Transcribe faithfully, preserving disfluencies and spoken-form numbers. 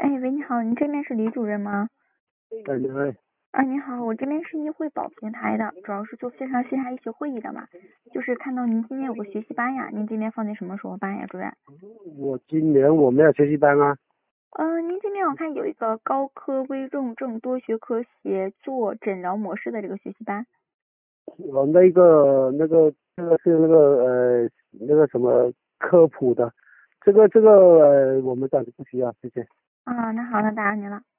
哎，喂，你好，您这边是李主任吗？ 哎，你好。 啊，您好，我这边是议会保平台的，主要是做线上线下医学会议的嘛。就是看到您今年有个学习班呀，您今年放在什么时候办呀，主任？ 我今年我没有学习班啊。 呃，您这边我看有一个高科危重症多学科协作诊疗模式的这个学习班。 我那个那个这个是那个呃那个什么科普的，这个这个呃我们暂时不需要，谢谢。 啊，那好，那打扰您了。